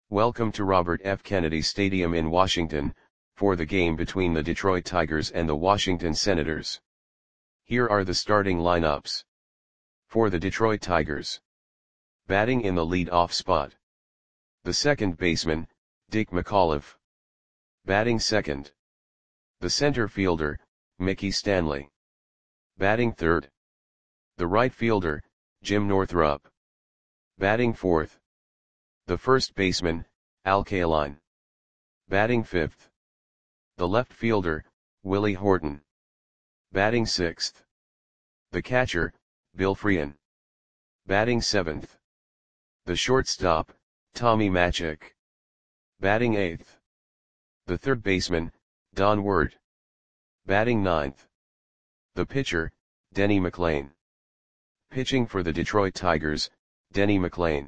Welcome to Robert F. Kennedy Stadium in Washington, for the game between the Detroit Tigers and the Washington Senators. Here are the starting lineups. For the Detroit Tigers. Batting in the lead-off spot. The second baseman, Dick McAuliffe. Batting second. The center fielder, Mickey Stanley. Batting third. The right fielder, Jim Northrup. Batting fourth. The first baseman, Al Kaline. Batting fifth. The left fielder, Willie Horton. Batting sixth. The catcher, Bill Frein. Batting seventh. The shortstop, Tommy Matzek. Batting eighth. The third baseman, Don Ward. Batting ninth. The pitcher, Denny McLain. Pitching for the Detroit Tigers, Denny McLain.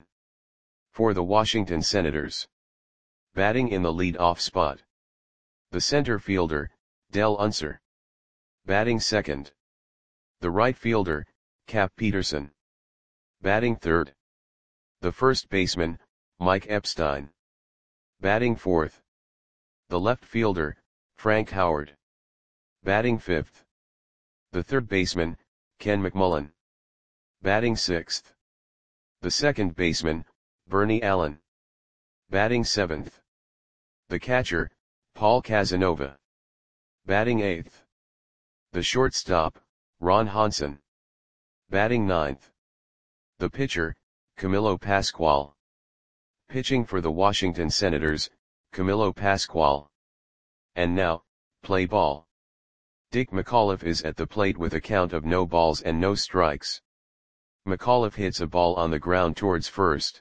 For the Washington Senators. Batting in the lead-off spot. The center fielder, Dell Unser. Batting second. The right fielder, Cap Peterson. Batting third. The first baseman, Mike Epstein. Batting fourth. The left fielder, Frank Howard. Batting fifth. The third baseman, Ken McMullen. Batting sixth. The second baseman, Bernie Allen. Batting seventh. The catcher, Paul Casanova. Batting eighth. The shortstop, Ron Hansen. Batting ninth. The pitcher, Camilo Pascual. Pitching for the Washington Senators, Camilo Pascual. And now, play ball. Dick McAuliffe is at the plate with a count of no balls and no strikes. McAuliffe hits a ball on the ground towards first.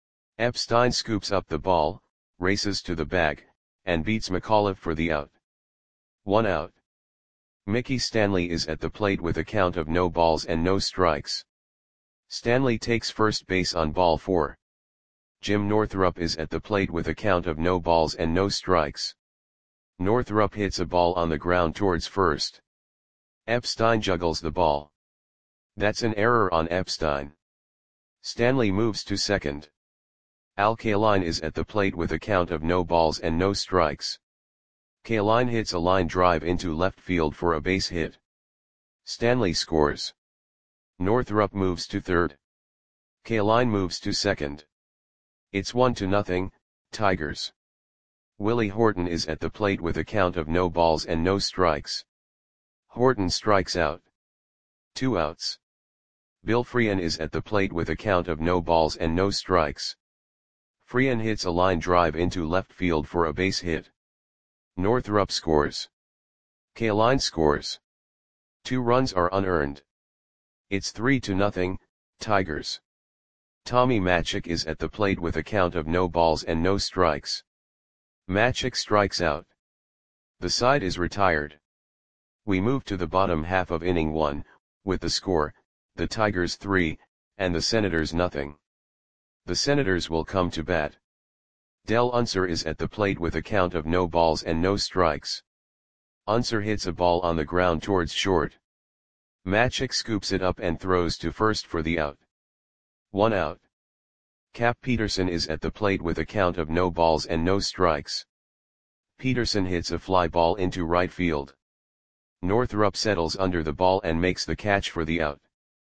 Epstein scoops up the ball, races to the bag, and beats McAuliffe for the out. 1 out. Mickey Stanley is at the plate with a count of no balls and no strikes. Stanley takes first base on ball 4. Jim Northrup is at the plate with a count of no balls and no strikes. Northrup hits a ball on the ground towards first. Epstein juggles the ball. That's an error on Epstein. Stanley moves to second. Al Kaline is at the plate with a count of no balls and no strikes. Kaline hits a line drive into left field for a base hit. Stanley scores. Northrup moves to third. Kaline moves to second. It's 1-0, Tigers. Willie Horton is at the plate with a count of no balls and no strikes. Horton strikes out. 2 outs. Bill Frein is at the plate with a count of no balls and no strikes. Frein hits a line drive into left field for a base hit. Northrup scores. Kaline scores. 2 runs are unearned. It's 3-0, Tigers. Tommy Matzek is at the plate with a count of no balls and no strikes. Matzek strikes out. The side is retired. We move to the bottom half of inning 1, with the score, the Tigers 3, and the Senators 0. The Senators will come to bat. Dell Unser is at the plate with a count of no balls and no strikes. Unser hits a ball on the ground towards short. Matzek scoops it up and throws to first for the out. 1 out. Cap Peterson is at the plate with a count of no balls and no strikes. Peterson hits a fly ball into right field. Northrup settles under the ball and makes the catch for the out.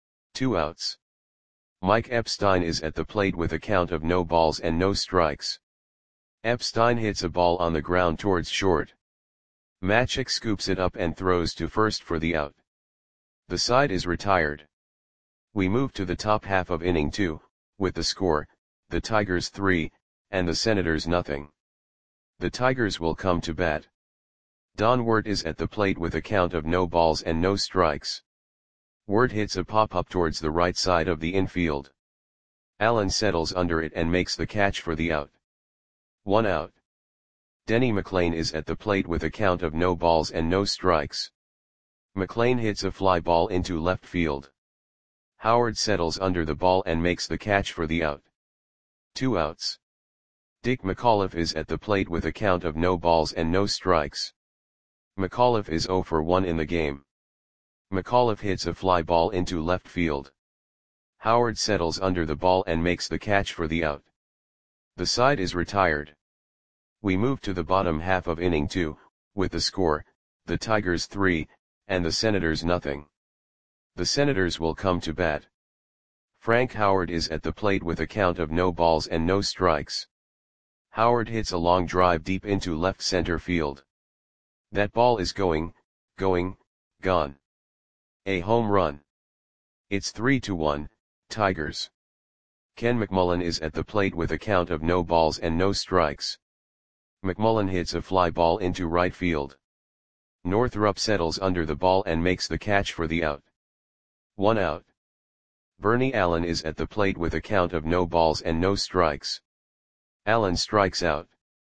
2 outs. Mike Epstein is at the plate with a count of no balls and no strikes. Epstein hits a ball on the ground towards short. Matzek scoops it up and throws to first for the out. The side is retired. We move to the top half of inning 2, with the score, the Tigers 3, and the Senators 0. The Tigers will come to bat. Don Ward is at the plate with a count of no balls and no strikes. Ward hits a pop-up towards the right side of the infield. Allen settles under it and makes the catch for the out. 1 out. Denny McLain is at the plate with a count of no balls and no strikes. McLain hits a fly ball into left field. Howard settles under the ball and makes the catch for the out. 2 outs. Dick McAuliffe is at the plate with a count of no balls and no strikes. McAuliffe is 0 for 1 in the game. McAuliffe hits a fly ball into left field. Howard settles under the ball and makes the catch for the out. The side is retired. We move to the bottom half of inning 2, with the score, the Tigers 3, and the Senators nothing. The Senators will come to bat. Frank Howard is at the plate with a count of no balls and no strikes. Howard hits a long drive deep into left center field. That ball is going, gone. A home run. It's 3-1, Tigers. Ken McMullen is at the plate with a count of no balls and no strikes. McMullen hits a fly ball into right field. Northrup settles under the ball and makes the catch for the out. 1 out. Bernie Allen is at the plate with a count of no balls and no strikes. Allen strikes out.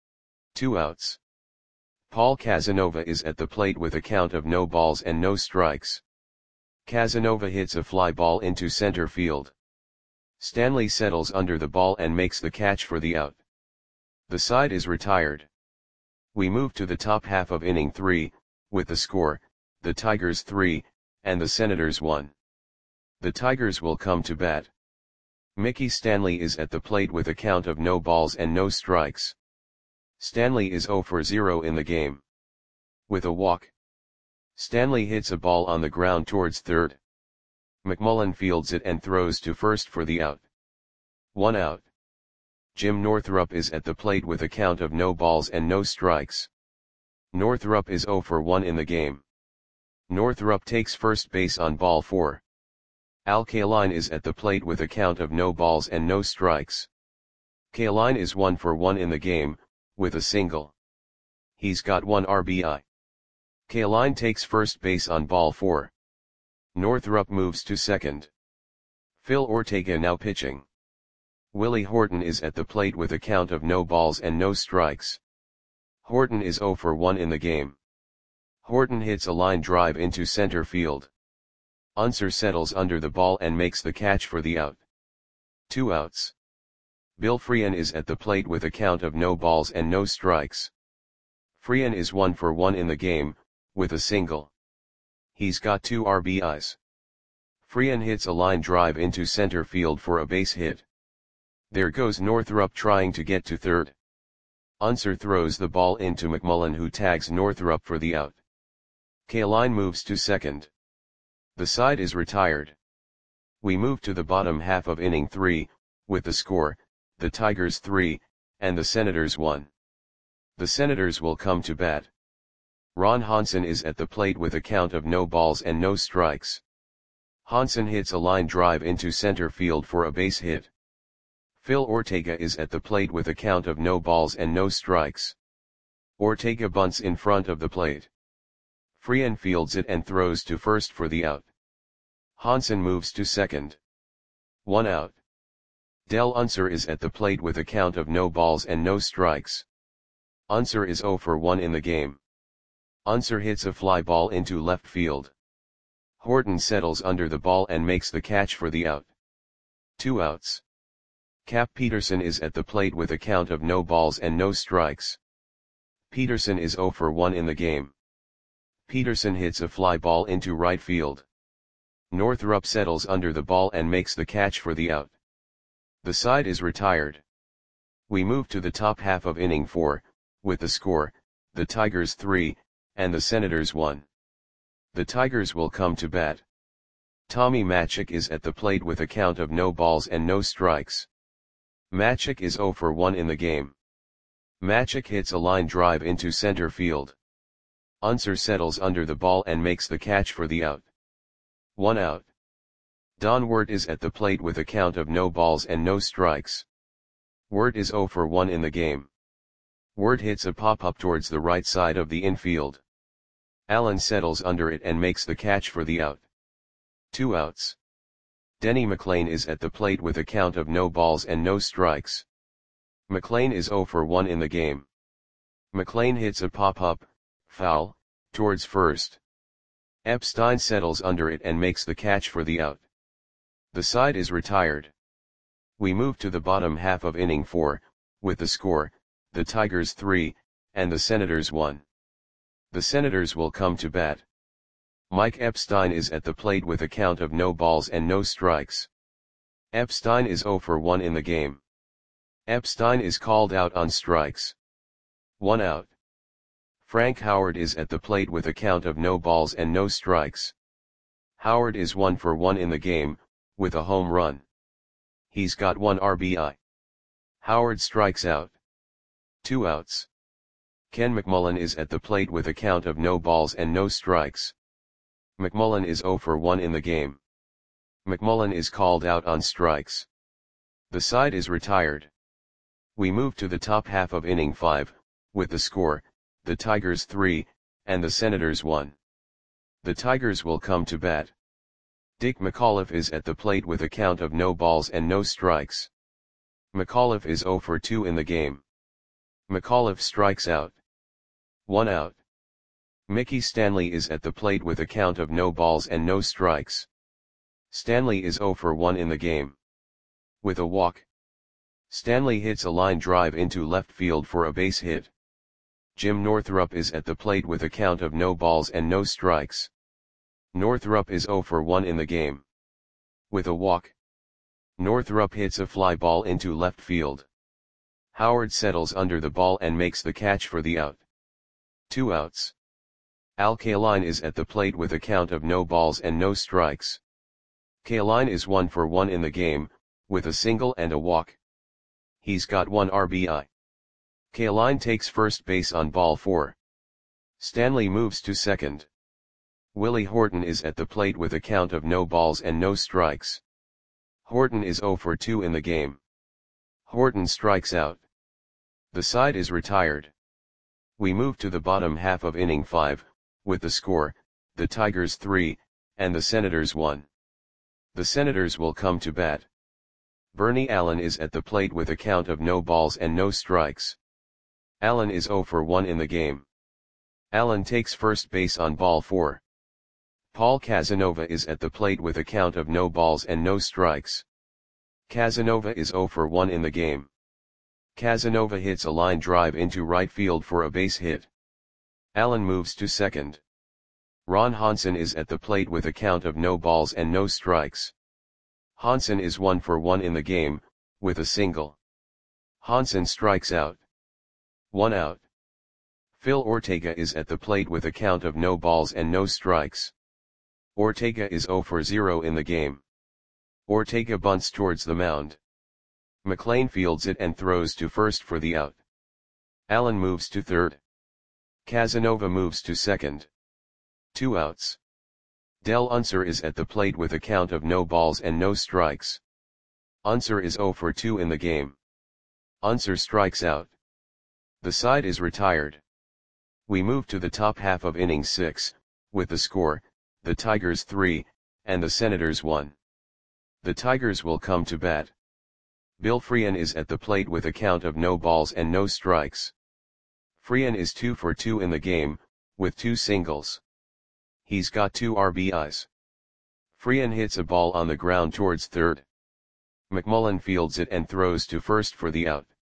2 outs. Paul Casanova is at the plate with a count of no balls and no strikes. Casanova hits a fly ball into center field. Stanley settles under the ball and makes the catch for the out. The side is retired. We move to the top half of inning 3, with the score, the Tigers 3, and the Senators 1. The Tigers will come to bat. Mickey Stanley is at the plate with a count of no balls and no strikes. Stanley is 0 for 0 in the game. With a walk. Stanley hits a ball on the ground towards third. McMullen fields it and throws to first for the out. 1 out. Jim Northrup is at the plate with a count of no balls and no strikes. Northrup is 0 for 1 in the game. Northrup takes first base on ball 4. Al Kaline is at the plate with a count of no balls and no strikes. Kaline is 1 for 1 in the game, with a single. He's got 1 RBI. Kaline takes first base on ball 4. Northrup moves to second. Phil Ortega now pitching. Willie Horton is at the plate with a count of no balls and no strikes. Horton is 0 for 1 in the game. Horton hits a line drive into center field. Unser settles under the ball and makes the catch for the out. 2 outs. Bill Freehan is at the plate with a count of no balls and no strikes. Freehan is 1 for 1 in the game, with a single. He's got 2 RBIs. Freehan hits a line drive into center field for a base hit. There goes Northrup trying to get to third. Unser throws the ball into McMullen, who tags Northrup for the out. Kaline moves to second. The side is retired. We move to the bottom half of inning 3, with the score, the Tigers 3, and the Senators 1. The Senators will come to bat. Ron Hansen is at the plate with a count of no balls and no strikes. Hansen hits a line drive into center field for a base hit. Phil Ortega is at the plate with a count of no balls and no strikes. Ortega bunts in front of the plate. Freehan fields it and throws to first for the out. Hansen moves to second. 1 out. Del Unser is at the plate with a count of no balls and no strikes. Unser is 0 for 1 in the game. Unser hits a fly ball into left field. Horton settles under the ball and makes the catch for the out. 2 outs. Cap Peterson is at the plate with a count of no balls and no strikes. Peterson is 0 for 1 in the game. Peterson hits a fly ball into right field. Northrup settles under the ball and makes the catch for the out. The side is retired. We move to the top half of inning 4, with the score, the Tigers 3, and the Senators 1. The Tigers will come to bat. Tommy Matzek is at the plate with a count of no balls and no strikes. Matzek is 0 for 1 in the game. Matzek hits a line drive into center field. Unser settles under the ball and makes the catch for the out. 1 out. Don Wirt is at the plate with a count of no balls and no strikes. Wirt is 0 for 1 in the game. Wirt hits a pop-up towards the right side of the infield. Allen settles under it and makes the catch for the out. 2 outs. Denny McLain is at the plate with a count of no balls and no strikes. McLain is 0 for 1 in the game. McLain hits a pop-up, foul, towards first. Epstein settles under it and makes the catch for the out. The side is retired. We move to the bottom half of inning 4, with the score, the Tigers 3, and the Senators 1. The Senators will come to bat. Mike Epstein is at the plate with a count of no balls and no strikes. Epstein is 0 for 1 in the game. Epstein is called out on strikes. 1 out. Frank Howard is at the plate with a count of no balls and no strikes. Howard is 1 for 1 in the game, with a home run. He's got 1 RBI. Howard strikes out. 2 outs. Ken McMullen is at the plate with a count of no balls and no strikes. McMullen is 0 for 1 in the game. McMullen is called out on strikes. The side is retired. We move to the top half of inning 5, with the score, the Tigers 3, and the Senators 1. The Tigers will come to bat. Dick McAuliffe is at the plate with a count of no balls and no strikes. McAuliffe is 0 for 2 in the game. McAuliffe strikes out. 1 out. Mickey Stanley is at the plate with a count of no balls and no strikes. Stanley is 0 for 1 in the game. With a walk, Stanley hits a line drive into left field for a base hit. Jim Northrup is at the plate with a count of no balls and no strikes. Northrup is 0 for 1 in the game. With a walk, Northrup hits a fly ball into left field. Howard settles under the ball and makes the catch for the out. 2 outs. Al Kaline is at the plate with a count of no balls and no strikes. Kaline is 1 for 1 in the game, with a single and a walk. He's got 1 RBI. Kaline takes first base on ball 4. Stanley moves to second. Willie Horton is at the plate with a count of no balls and no strikes. Horton is 0 for 2 in the game. Horton strikes out. The side is retired. We move to the bottom half of inning 5, with the score, the Tigers 3, and the Senators 1. The Senators will come to bat. Bernie Allen is at the plate with a count of no balls and no strikes. Allen is 0 for 1 in the game. Allen takes first base on ball 4. Paul Casanova is at the plate with a count of no balls and no strikes. Casanova is 0 for 1 in the game. Casanova hits a line drive into right field for a base hit. Allen moves to second. Ron Hansen is at the plate with a count of no balls and no strikes. Hansen is 1 for 1 in the game, with a single. Hansen strikes out. 1 out. Phil Ortega is at the plate with a count of no balls and no strikes. Ortega is 0 for 0 in the game. Ortega bunts towards the mound. McLean fields it and throws to first for the out. Allen moves to third. Casanova moves to second. 2 outs. Del Unser is at the plate with a count of no balls and no strikes. Unser is 0 for 2 in the game. Unser strikes out. The side is retired. We move to the top half of inning 6, with the score, the Tigers 3, and the Senators 1. The Tigers will come to bat. Bill Freehan is at the plate with a count of no balls and no strikes. Freehan is 2 for 2 in the game, with 2 singles. He's got 2 RBIs. Freehan hits a ball on the ground towards third. McMullen fields it and throws to first for the out.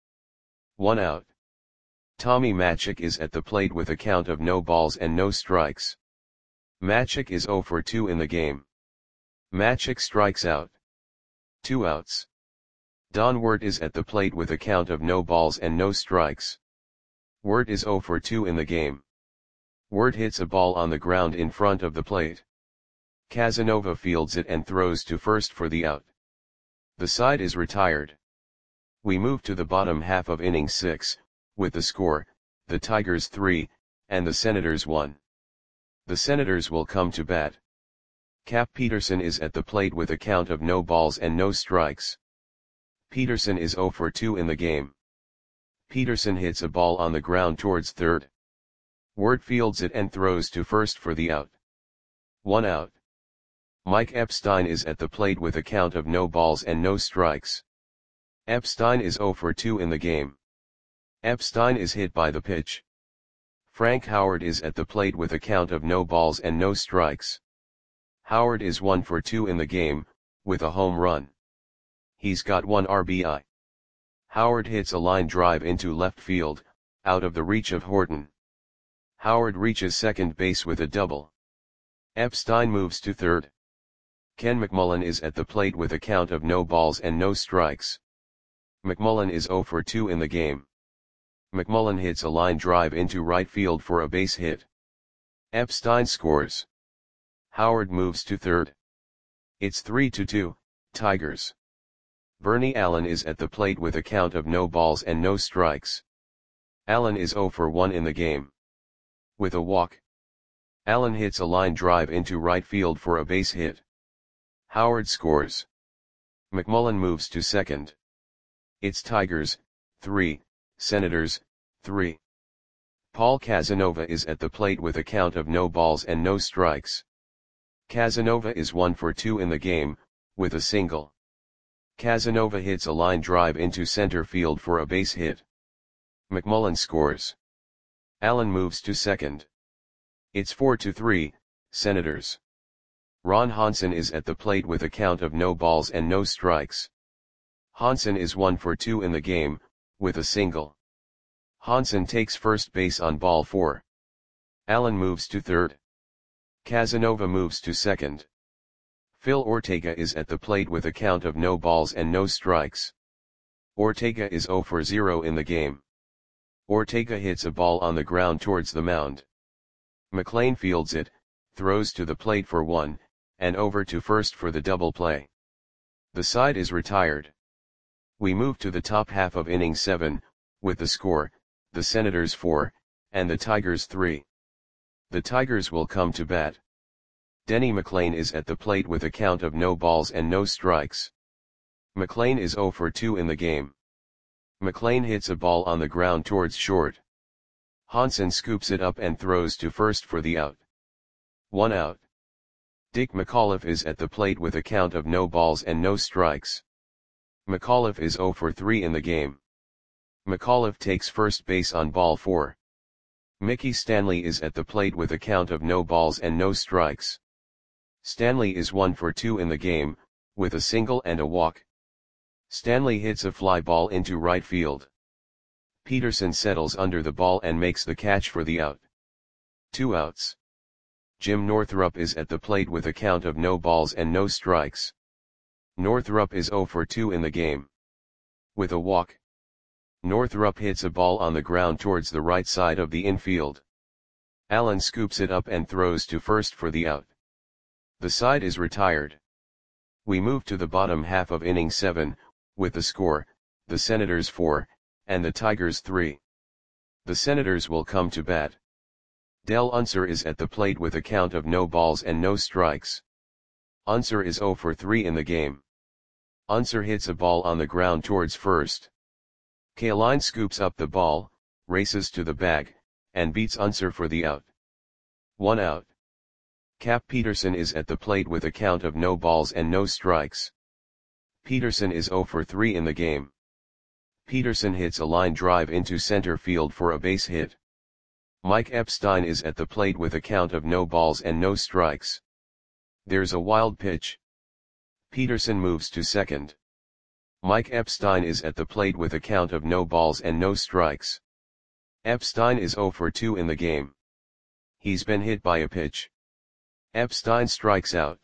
1 out. Tommy Matzek is at the plate with a count of no balls and no strikes. Matzek is 0 for 2 in the game. Matzek strikes out. 2 outs. Don Wirt is at the plate with a count of no balls and no strikes. Wirt is 0 for 2 in the game. Wirt hits a ball on the ground in front of the plate. Casanova fields it and throws to first for the out. The side is retired. We move to the bottom half of inning 6, with the score, the Tigers 3, and the Senators 1. The Senators will come to bat. Cap Peterson is at the plate with a count of no balls and no strikes. Peterson is 0 for 2 in the game. Peterson hits a ball on the ground towards third. Wirt fields it and throws to first for the out. 1 out. Mike Epstein is at the plate with a count of no balls and no strikes. Epstein is 0 for 2 in the game. Epstein is hit by the pitch. Frank Howard is at the plate with a count of no balls and no strikes. Howard is 1 for 2 in the game, with a home run. He's got 1 RBI. Howard hits a line drive into left field, out of the reach of Horton. Howard reaches second base with a double. Epstein moves to third. Ken McMullen is at the plate with a count of no balls and no strikes. McMullen is 0 for 2 in the game. McMullen hits a line drive into right field for a base hit. Epstein scores. Howard moves to third. It's 3-2, Tigers. Bernie Allen is at the plate with a count of no balls and no strikes. Allen is 0 for 1 in the game. With a walk. Allen hits a line drive into right field for a base hit. Howard scores. McMullen moves to second. It's Tigers, 3, Senators, 3. Paul Casanova is at the plate with a count of no balls and no strikes. Casanova is 1 for 2 in the game, with a single. Casanova hits a line drive into center field for a base hit. McMullen scores. Allen moves to second. It's 4-3, Senators. Ron Hansen is at the plate with a count of no balls and no strikes. Hansen is 1 for 2 in the game, with a single. Hansen takes first base on ball 4. Allen moves to third. Casanova moves to second. Phil Ortega is at the plate with a count of no balls and no strikes. Ortega is 0 for 0 in the game. Ortega hits a ball on the ground towards the mound. McLean fields it, throws to the plate for 1, and over to first for the double play. The side is retired. We move to the top half of inning 7, with the score, the Senators 4, and the Tigers 3. The Tigers will come to bat. Denny McLean is at the plate with a count of no balls and no strikes. McLean is 0 for 2 in the game. McLean hits a ball on the ground towards short. Hansen scoops it up and throws to first for the out. 1 out. Dick McAuliffe is at the plate with a count of no balls and no strikes. McAuliffe is 0 for 3 in the game. McAuliffe takes first base on ball 4. Mickey Stanley is at the plate with a count of no balls and no strikes. Stanley is 1 for 2 in the game, with a single and a walk. Stanley hits a fly ball into right field. Peterson settles under the ball and makes the catch for the out. 2 outs. Jim Northrup is at the plate with a count of no balls and no strikes. Northrup is 0 for 2 in the game. With a walk. Northrup hits a ball on the ground towards the right side of the infield. Allen scoops it up and throws to first for the out. The side is retired. We move to the bottom half of inning 7, with the score, the Senators 4, and the Tigers 3. The Senators will come to bat. Del Unser is at the plate with a count of no balls and no strikes. Unser is 0 for 3 in the game. Unser hits a ball on the ground towards first. Kaline scoops up the ball, races to the bag, and beats Unser for the out. 1 out. Cap Peterson is at the plate with a count of no balls and no strikes. Peterson is 0 for 3 in the game. Peterson hits a line drive into center field for a base hit. Mike Epstein is at the plate with a count of no balls and no strikes. There's a wild pitch. Peterson moves to second. Mike Epstein is at the plate with a count of no balls and no strikes. Epstein is 0 for 2 in the game. He's been hit by a pitch. Epstein strikes out.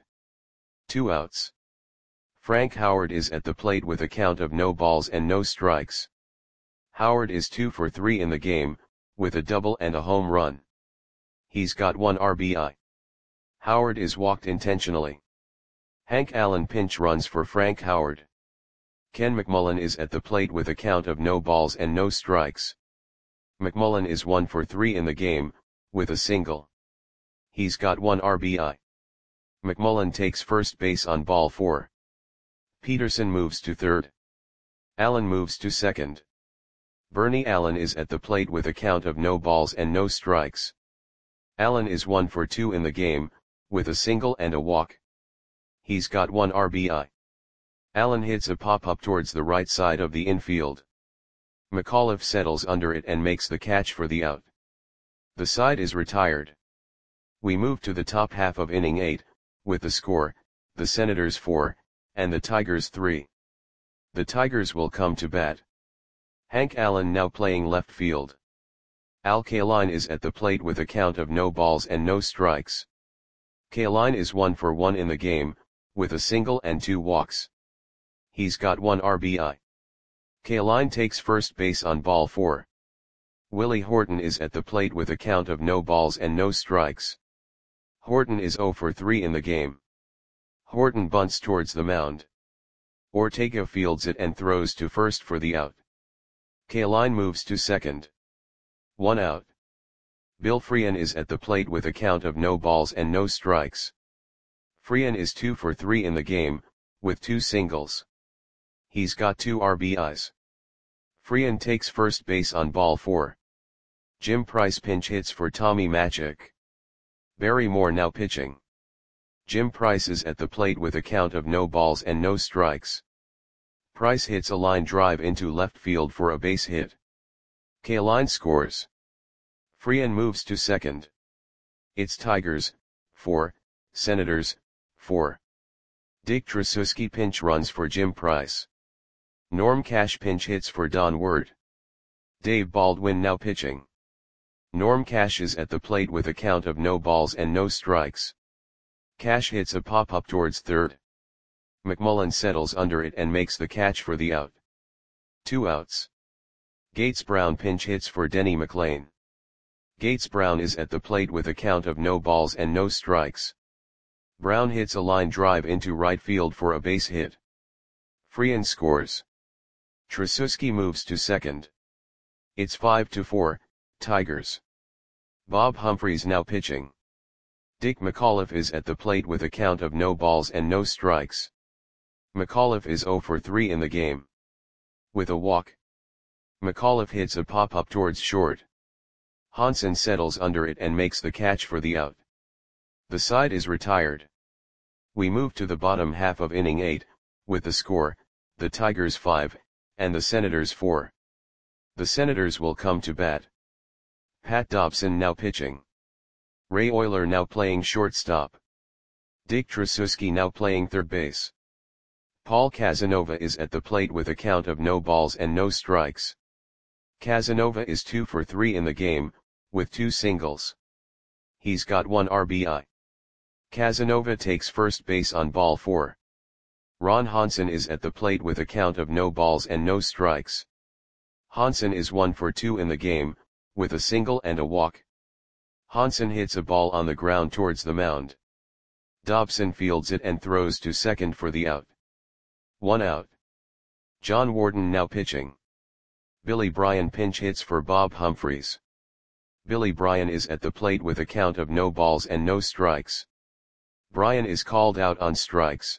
2 outs. Frank Howard is at the plate with a count of no balls and no strikes. Howard is 2 for 3 in the game, with a double and a home run. He's got 1 RBI. Howard is walked intentionally. Hank Allen pinch runs for Frank Howard. Ken McMullen is at the plate with a count of no balls and no strikes. McMullen is 1 for 3 in the game, with a single. He's got 1 RBI. McMullen takes first base on ball 4. Peterson moves to third. Allen moves to second. Bernie Allen is at the plate with a count of no balls and no strikes. Allen is 1 for 2 in the game, with a single and a walk. He's got 1 RBI. Allen hits a pop-up towards the right side of the infield. McAuliffe settles under it and makes the catch for the out. The side is retired. We move to the top half of inning 8, with the score, the Senators 4, and the Tigers 3. The Tigers will come to bat. Hank Allen now playing left field. Al Kaline is at the plate with a count of no balls and no strikes. Kaline is 1 for 1 in the game, with a single and 2 walks. He's got 1 RBI. Kaline takes first base on ball 4. Willie Horton is at the plate with a count of no balls and no strikes. Horton is 0 for 3 in the game. Horton bunts towards the mound. Ortega fields it and throws to first for the out. Kaline moves to second. 1 out. Bill Freehan is at the plate with a count of no balls and no strikes. Freehan is 2 for 3 in the game, with 2 singles. He's got 2 RBIs. Freehan takes first base on ball 4. Jim Price pinch hits for Tommy Machick. Barry Moore now pitching. Jim Price is at the plate with a count of no balls and no strikes. Price hits a line drive into left field for a base hit. Kaline scores. Freehan moves to second. It's Tigers, 4, Senators, 4. Dick Tracewski pinch runs for Jim Price. Norm Cash pinch hits for Don Word. Dave Baldwin now pitching. Norm Cash is at the plate with a count of no balls and no strikes. Cash hits a pop-up towards third. McMullen settles under it and makes the catch for the out. 2 outs. Gates Brown pinch hits for Denny McLain. Gates Brown is at the plate with a count of no balls and no strikes. Brown hits a line drive into right field for a base hit. Freehan scores. Tracewski moves to second. It's 5-4, Tigers. Bob Humphreys now pitching. Dick McAuliffe is at the plate with a count of no balls and no strikes. McAuliffe is 0 for 3 in the game. With a walk. McAuliffe hits a pop-up towards short. Hansen settles under it and makes the catch for the out. The side is retired. We move to the bottom half of inning 8, with the score, the Tigers 5, and the Senators 4. The Senators will come to bat. Pat Dobson now pitching. Ray Oyler now playing shortstop. Dick Tracewski now playing third base. Paul Casanova is at the plate with a count of no balls and no strikes. Casanova is 2 for 3 in the game, with 2 singles. He's got 1 RBI. Casanova takes first base on ball 4. Ron Hansen is at the plate with a count of no balls and no strikes. Hansen is 1 for 2 in the game, with a single and a walk. Hansen hits a ball on the ground towards the mound. Dobson fields it and throws to second for the out. 1 out. John Wharton now pitching. Billy Bryan pinch hits for Bob Humphreys. Billy Bryan is at the plate with a count of no balls and no strikes. Bryan is called out on strikes.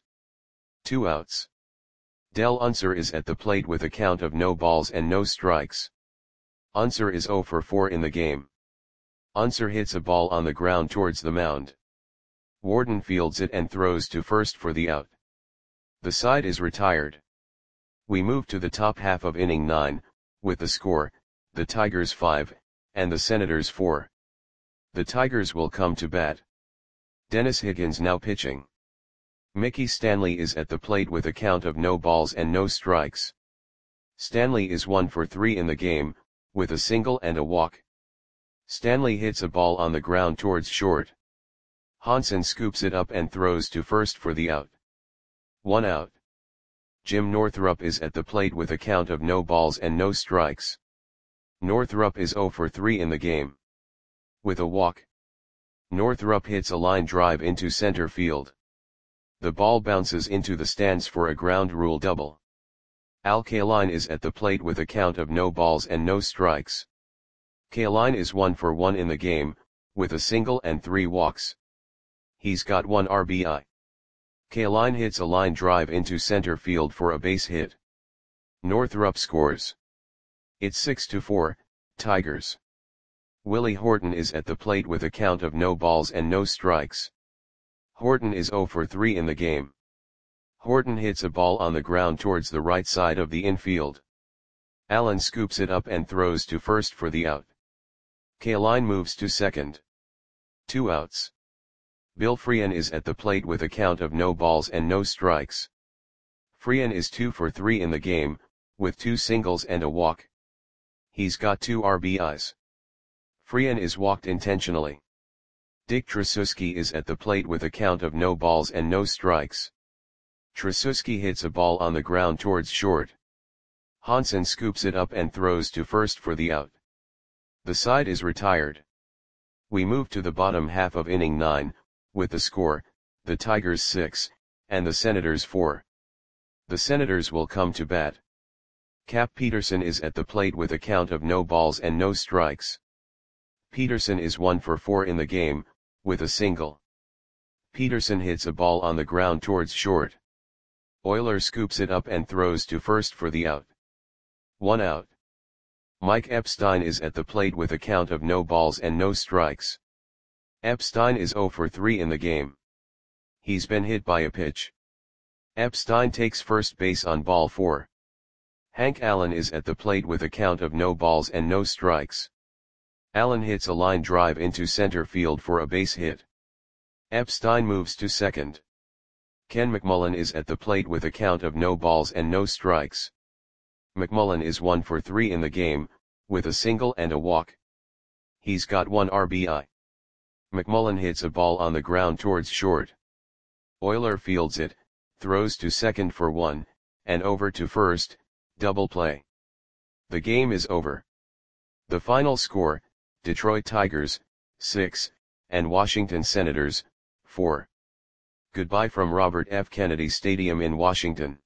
2 outs. Del Unser is at the plate with a count of no balls and no strikes. Unser is 0 for 4 in the game. Unser hits a ball on the ground towards the mound. Wharton fields it and throws to first for the out. The side is retired. We move to the top half of inning 9, with the score, the Tigers 5, and the Senators 4. The Tigers will come to bat. Dennis Higgins now pitching. Mickey Stanley is at the plate with a count of no balls and no strikes. Stanley is 1 for 3 in the game, with a single and a walk. Stanley hits a ball on the ground towards short. Hansen scoops it up and throws to first for the out. 1 out. Jim Northrup is at the plate with a count of no balls and no strikes. Northrup is 0 for 3 in the game. With a walk. Northrup hits a line drive into center field. The ball bounces into the stands for a ground rule double. Al Kaline is at the plate with a count of no balls and no strikes. Kaline is 1 for 1 in the game, with a single and 3 walks. He's got 1 RBI. Kaline hits a line drive into center field for a base hit. Northrup scores. It's 6-4, Tigers. Willie Horton is at the plate with a count of no balls and no strikes. Horton is 0 for 3 in the game. Horton hits a ball on the ground towards the right side of the infield. Allen scoops it up and throws to first for the out. Kaline moves to second. 2 outs. Bill Freehan is at the plate with a count of no balls and no strikes. Freehan is 2 for 3 in the game, with 2 singles and a walk. He's got 2 RBIs. Freehan is walked intentionally. Dick Tracewski is at the plate with a count of no balls and no strikes. Tracewski hits a ball on the ground towards short. Hansen scoops it up and throws to first for the out. The side is retired. We move to the bottom half of inning 9, with the score, the Tigers 6, and the Senators 4. The Senators will come to bat. Cap Peterson is at the plate with a count of no balls and no strikes. Peterson is 1 for 4 in the game, with a single. Peterson hits a ball on the ground towards short. Euler scoops it up and throws to first for the out. 1 out. Mike Epstein is at the plate with a count of no balls and no strikes. Epstein is 0 for 3 in the game. He's been hit by a pitch. Epstein takes first base on ball 4. Hank Allen is at the plate with a count of no balls and no strikes. Allen hits a line drive into center field for a base hit. Epstein moves to second. Ken McMullen is at the plate with a count of no balls and no strikes. McMullen is 1 for 3 in the game, with a single and a walk. He's got 1 RBI. McMullen hits a ball on the ground towards short. Euler fields it, throws to second for 1, and over to first, double play. The game is over. The final score, Detroit Tigers, 6, and Washington Senators, 4. Goodbye from Robert F. Kennedy Stadium in Washington.